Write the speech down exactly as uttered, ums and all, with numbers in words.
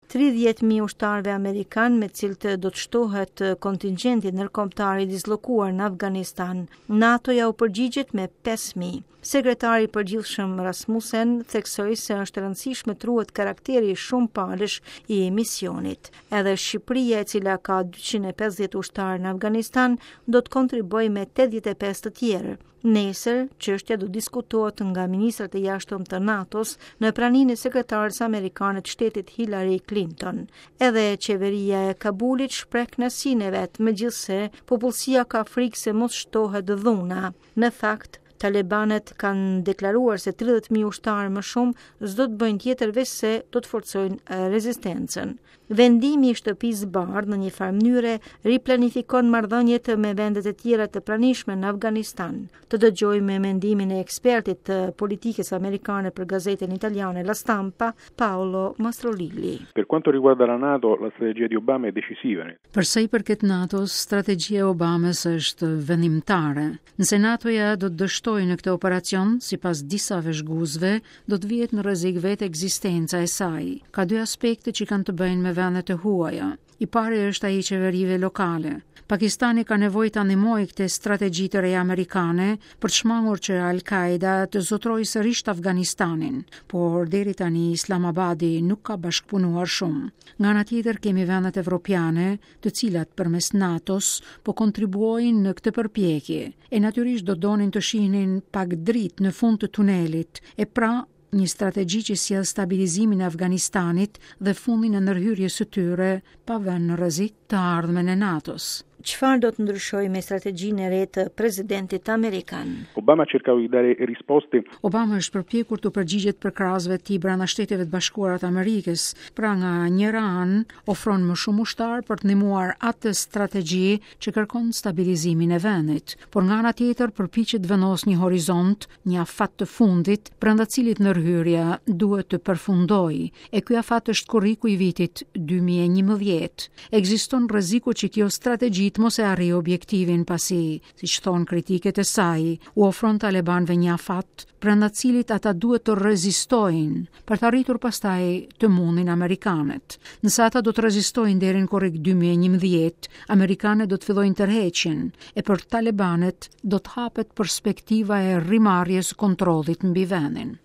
tridhjetë mijë ushtarëve amerikan me cilët do të shtohet kontingjenti ndërkombëtar i dislokuar në Afganistan. NATO-ja u përgjigjet me pesë mijë. Sekretari i përgjithshëm Rasmussen theksoi se është e rëndësishme të ruhet karakteri shumë palësh i misionit. Edhe Shqipëria, e cila ka dyqind e pesëdhjetë ushtarë në Afganistan, do të kontribuojë me tetëdhjetë e pesë të tjerë. Nesër, çështja do diskutohet nga ministrat e jashtëm të NATO-s në praninë e sekretares amerikane të shtetit Hillary Clinton. Edhe qeveria e Kabulit shpreh kënaqësinë e vet, megjithse popullsia ka frikë se mos shtohet dhuna. Në fakt, talibanet kanë deklaruar se tridhjetë mijë ushtarë më shumë s'do të bëjnë tjetër veç se do të forcojnë rezistencën. Vendimi i shtëpisë bardhë në një farë mënyre riplanifikon marrëdhëniet me vendet e tjera të pranishme në Afganistan. Të dëgjojmë mendimin e ekspertit të politikës amerikane për gazetën italiane La Stampa, Paolo Mastrolilli. Per quanto riguarda la NATO, la strategia di Obama è decisiva. Për sa i përket NATO-s, strategjia e Obamas është vendimtare. Nëse NATO-ja do të dështojë në këtë operacion, sipas disa veshguesve, do të vihet në rrezik vetë ekzistenca e saj. Ka dy aspekte që kanë të bëjnë me vendet e huaja. I pari është ai i qeverive lokale. Pakistani ka nevojë të ndihmojë këtë strategji të reja amerikane për të shmangur që Al-Qaeda të zotrojë sërish Afganistanin, por deri tani Islamabadi nuk ka bashkëpunuar shumë. Nga ana tjetër kemi vendet evropiane, të cilat përmes NATO-s po kontribuojnë në këtë përpjekje, e natyrisht do donin të shihnin pak dritë në fund të tunelit, e pra një strategji që sjell stabilizimin e Afganistanit dhe fundin e ndërhyrjes së tyre pa vënë në rrezik të ardhmen e NATO-s. Çfarë do të ndryshojë me strategjinë e re të presidentit amerikan? Obama ha cercato di dare risposte. Obama është përpjekur të përgjigjet për krahasve të tij brenda Shteteve të Bashkuara të Amerikës, pra nga njëra anë ofron më shumë ushtar për të ndihmuar atë strategji që kërkon stabilizimin e vendit, por nga ana tjetër përpiqet të vendosë një horizont, një afat të fundit, brenda cilit ndërhyrja duhet të përfundojë. E ky afat është korriku i vitit dy mijë e njëmbëdhjetë. Ekziston rreziku që kjo strategji mos e arri objektivin pasi, siç thon kritiket e saj, u ofron talibanëve një afat brenda cilit ata duhet të rezistojnë për të arritur pastaj të mundin amerikanët. Nëse ata do të rezistojnë deri në korrik dy mijë e njëmbëdhjetë, amerikanët do të fillojnë tërheqjen, e për talibanët do të hapet perspektiva e rrimarrjes së kontrollit mbi vendin.